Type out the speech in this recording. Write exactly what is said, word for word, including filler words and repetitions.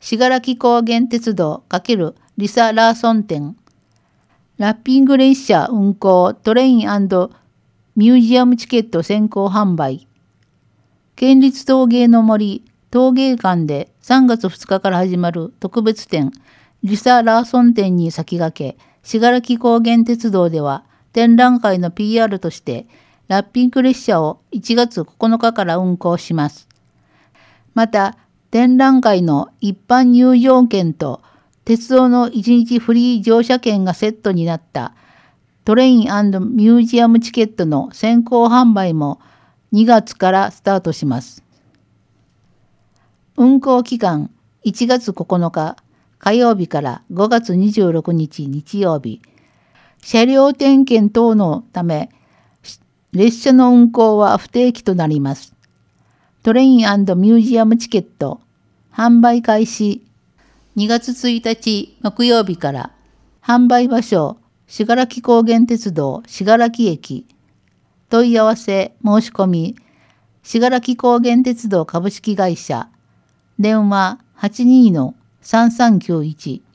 信楽高原鉄道×リサ・ラーソン店。ラッピング列車運行トレイン&ミュージアムチケット先行販売。県立陶芸の森陶芸館でさんがつふつかから始まる特別展リサ・ラーソン展に先駆け、信楽高原鉄道では展覧会の ピーアール としてラッピング列車をいちがつここのかから運行します。また、展覧会の一般入場券と鉄道のいちにちフリー乗車券がセットになったトレイン&ミュージアムチケットの先行販売もにがつからスタートします。運行期間いちがつここのか火曜日からごがつにじゅうろくにち日曜日。車両点検等のため列車の運行は不定期となります。トレイン&ミュージアムチケット販売開始にがつついたち木曜日から。販売場所信楽高原鉄道信楽駅。問い合わせ申し込み信楽高原鉄道株式会社電話 はちにーのさんさんきゅういち